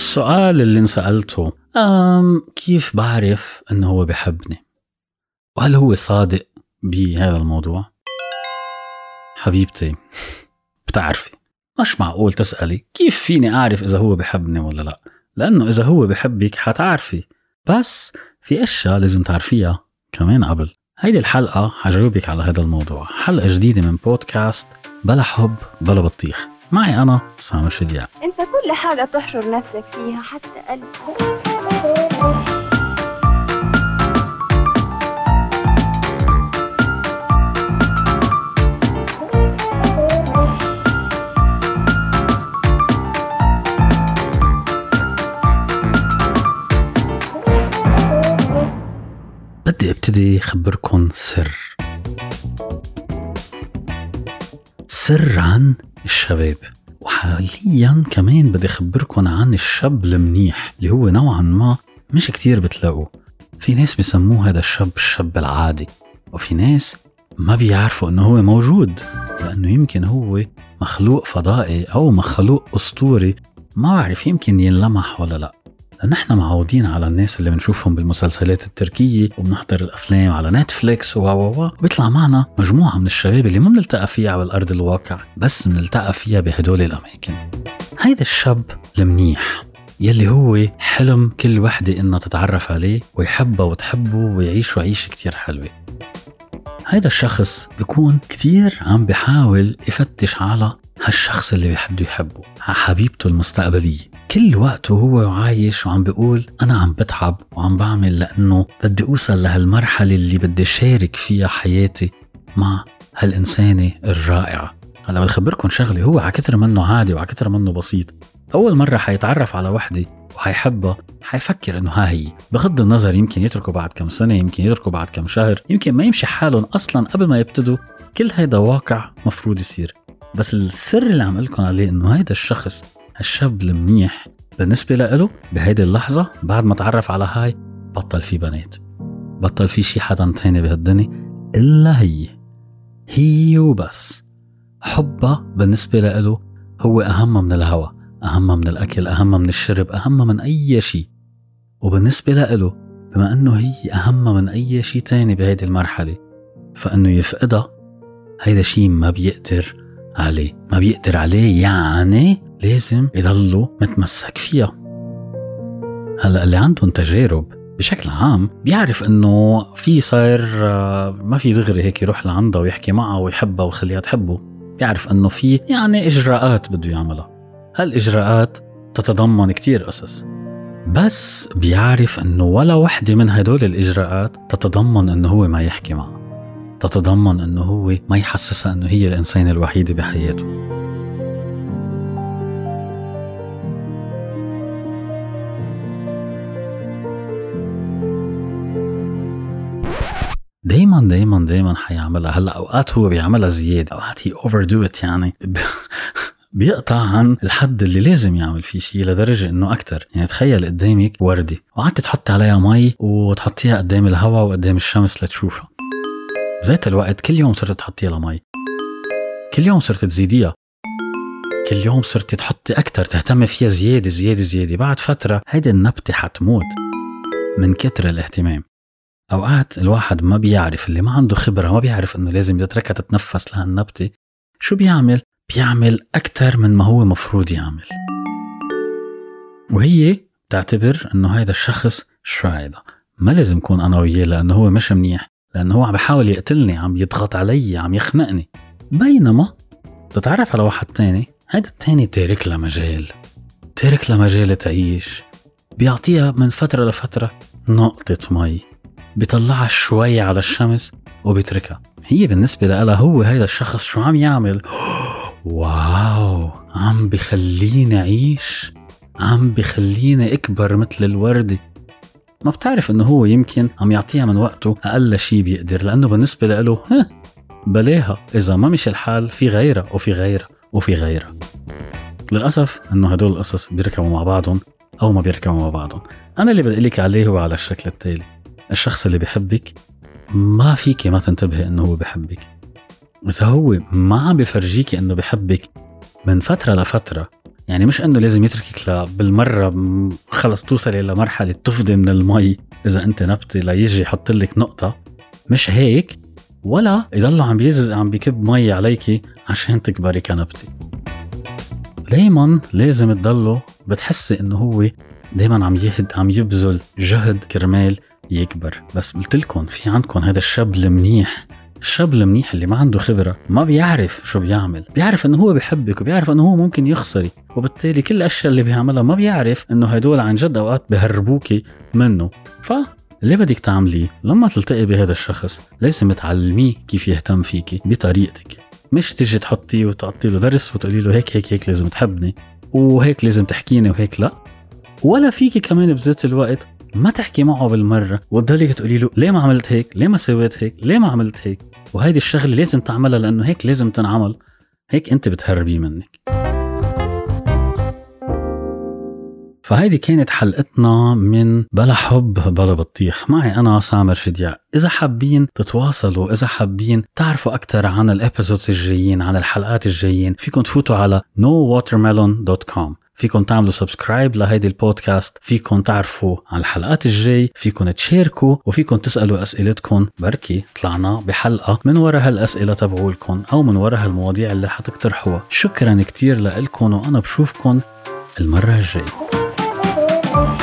السؤال اللي انسألته كيف بعرف أنه هو بحبني؟ وهل هو صادق بهذا الموضوع؟ حبيبتي بتعرفي مش معقول تسألي كيف فيني أعرف إذا هو بحبني ولا لا، لأنه إذا هو بحبك حتعرفي، بس في أشياء لازم تعرفيها كمان قبل. هيدي الحلقة حجاوبك على هذا الموضوع، حلقة جديدة من بودكاست بلا حب بلا بطيخ، معي أنا سامر شديع. أنت كل حاجة تحشر نفسك فيها حتى قلبك. بدي ابتدي خبركن سر عن الشباب، وحاليا كمان بدي خبركن عن الشاب المنيح اللي هو نوعا ما مش كتير بتلاقوه. في ناس بيسموه هذا الشاب العادي، وفي ناس ما بيعرفوا انه هو موجود، لانه يمكن هو مخلوق فضائي او مخلوق اسطوري، ما بعرف يمكن ينلمح ولا لا. نحن معودين على الناس اللي بنشوفهم بالمسلسلات التركية وبنحضر الأفلام على نتفليكس وبيطلع معنا مجموعة من الشباب اللي ما بنلتقى فيها على الأرض الواقع، بس بنلتقى فيها بهدول الأماكن. هيدا الشاب المنيح يلي هو حلم كل وحدة إنها تتعرف عليه ويحبه وتحبه ويعيشوا عيشة كتير حلوة. هيدا الشخص بيكون كتير عم بيحاول يفتش على هالشخص اللي بده يحبه، حبيبته المستقبلية. كل وقته هو عايش وعم بيقول أنا عم بتعب وعم بعمل لأنه بدي أوصل لهالمرحلة اللي بدي شارك فيها حياتي مع هالإنسانة الرائعة. هلا بخبركم شغلي، هو عكتر منه عادي وعكتر منه بسيط. أول مرة حيتعرف على وحدة وحيحبها حيفكر إنه ها هي، بغض النظر يمكن يتركوا بعد كم سنة، يمكن يتركوا بعد كم شهر، يمكن ما يمشي حالهم أصلا قبل ما يبتدوا. كل هيدا واقع مفروض يصير، بس السر اللي عم قلكم عليه إنه هيدا الشخص الشاب المنيح بالنسبة له بهيدي اللحظة بعد ما تعرف على هاي بطل في بنات، بطل في شي حدا تاني بهالدنيا إلا هي وبس. حبه بالنسبة له هو أهم من الهوى، أهم من الأكل، أهم من الشرب، أهم من أي شي. وبالنسبة له بما أنه هي أهم من أي شي تاني بهيدي المرحلة، فأنه يفقدها هيدا شي ما بيقدر عليه، يعني لازم يضلوا متمسك فيها. هلأ اللي عندهم تجارب بشكل عام بيعرف انه في صاير ما في دغري هيك يروح لعندها ويحكي معها ويحبها وخليها تحبه. بيعرف انه في يعني اجراءات بده يعملها، هالإجراءات تتضمن كتير قصص، بس بيعرف انه ولا وحدة من هدول الإجراءات تتضمن انه هو ما يحكي معها، تتضمن انه هو ما يحسسها انه هي الانسان الوحيد بحياته. دايما حيعملها. هلا اوقات هو بيعملها زيادة، اوقات هي overdo it، يعني بيقطع عن الحد اللي لازم يعمل فيه شيء لدرجة انه اكتر. يعني تخيل قدامك وردة وقعدت تحط عليها مي وتحطيها قدام الهواء وقدام الشمس لتشوفها، بذات الوقت كل يوم صرت تحطيها لمي، كل يوم صرت تزيديها، كل يوم صرت تحطي اكتر، تهتم فيها زيادة. بعد فترة هيدا النبتة حتموت من كتر الاهتمام. اوقات الواحد ما بيعرف، اللي ما عنده خبرة ما بيعرف انه لازم يتركها تتنفس لها النبتة. شو بيعمل اكتر من ما هو مفروض يعمل، وهي تعتبر انه هيدا الشخص شايدة، ما لازم يكون انا وياه لانه هو مش منيح، لانه هو عم بيحاول يقتلني، عم يضغط علي، عم يخنقني. بينما تتعرف على واحد تاني، هيدا التاني تارك لها مجال تعيش، بيعطيها من فترة لفترة نقطة مي، بيطلعها شوي على الشمس وبيتركها. هي بالنسبة لها هو هيدا الشخص شو عم يعمل؟ واو، عم بخليني أعيش، عم بخليني أكبر مثل الوردة. ما بتعرف إنه هو يمكن عم يعطيها من وقته أقل شي بيقدر، لأنه بالنسبة له بلاها، إذا ما مش الحال في غيرها وفي غيرها. للأسف إنه هدول القصص بيركبوا مع بعضهم أو ما بيركبوا مع بعضهم. أنا اللي بدي لك عليه هو على الشكل التالي: الشخص اللي بيحبك ما فيك ما تنتبه إنه هو بيحبك. إذا هو ما عم بيفرجيك إنه بيحبك من فترة لفترة، يعني مش انه لازم يتركك بالمره خلص توصل الى مرحله تفضي من المي اذا انت نبتة ليجي يحط لك نقطه، مش هيك، ولا يضل عم بيكب مي عليكي عشان تكبري كنبتة. دايما لازم تضله بتحسي انه هو دايما عم يبذل جهد كرمال يكبر. بس قلتلكم في عندكم هذا الشاب المنيح، الشاب المنيح اللي ما عنده خبرة، ما بيعرف شو بيعمل، بيعرف انه هو بيحبك وبيعرف انه هو ممكن يخسري، وبالتالي كل الاشياء اللي بيعملها ما بيعرف انه هدول عن جد اوقات بيهربوكي منه. فاللي بدك تعمليه لما تلتقي بهذا الشخص لازم تعلميه كيف يهتم فيكي بطريقتك، مش تيجي تحطيه وتعطي له درس وتقولي له هيك هيك هيك لازم تحبني وهيك لازم تحكيني وهيك لا. ولا فيكي كمان بذات الوقت ما تحكي معه بالمرة وتضلك تقولي له ليه ما عملت هيك، ليه ما سويت هيك، ليه ما عملت هيك، وهيدي الشغلة لازم تعملها لأنه هيك لازم تنعمل. هيك أنت بتهربي منك. فهيدي كانت حلقتنا من بلا حب بلا بطيخ. معي أنا سامر شديع. إذا حابين تتواصلوا، إذا حابين تعرفوا أكتر عن الابيزودز الجايين، عن الحلقات الجايين، فيكم تفوتوا على nowatermelon.com، فيكم تعملوا سبسكرايب لهيدي البودكاست، فيكم تعرفوا عن الحلقات الجاي، فيكم تشاركوا، وفيكم تسألوا أسئلتكم. بركي طلعنا بحلقة من وراء هالأسئلة تبعولكم أو من وراء هالمواضيع اللي حتقترحوها. شكرا كتير لكم، وأنا بشوفكم المرة الجاي.